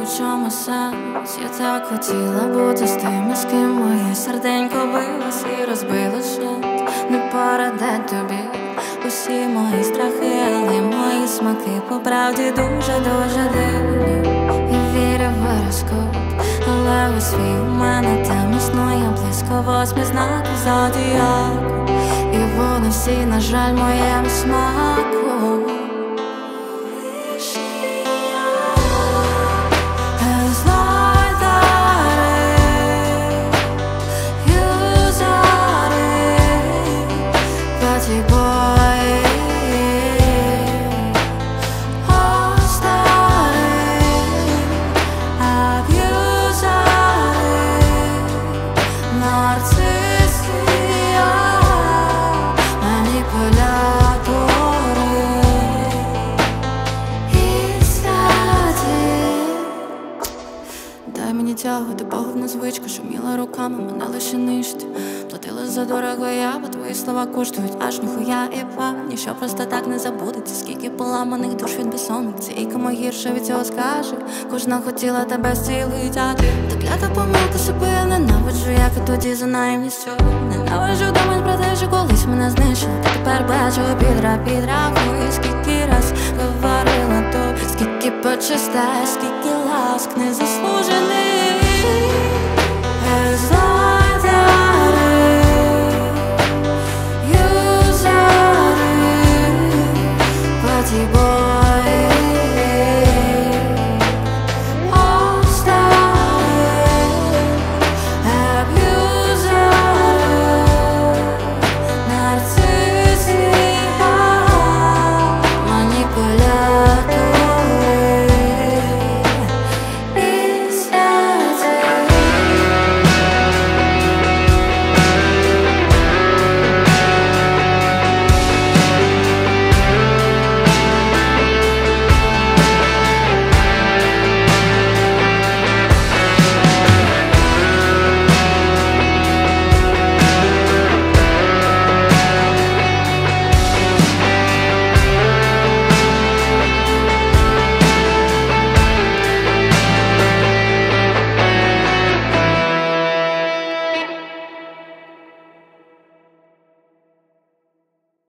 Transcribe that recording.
чому сенс. Я так хотіла бути з тими, з ким моє серденько билось і розбилось вщент. Не пораде тобі усі мої страхи, але мої смаки по правді дуже-дуже дивні. І вірю в гороскоп, але у свій у мене там існує близько 8 знаків зодіаку. І вони всі, на жаль, моєму смаку. Дай мені тягу, ти пагубна звичка, шуміла руками, мене лише нищить. Платила за дорого я, бо твої слова коштують аж ніхуя і па. Ніщо просто так не забудеться, скільки поламаних душ від безсонниці. І кому гірше від цього скаже, кожна хотіла тебе зцілить, а ти та клята помилка себе я ненавиджу, як і тоді за наївністю. Ненавиджу думать про те, що колись мене знищили. Та тепер бачу підрахую, скільки раз говорила то, скільки почистай, скільки ласк незаслужений.